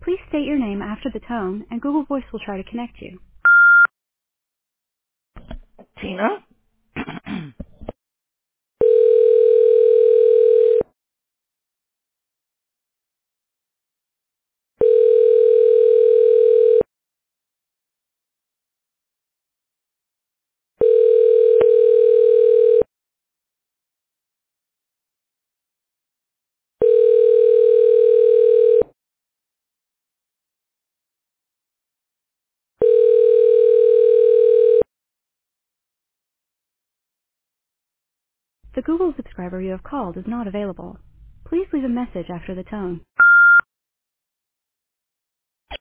Please state your name after the tone, and Google Voice will try to connect you. Tina? The Google subscriber you have called is not available. Please leave a message after the tone.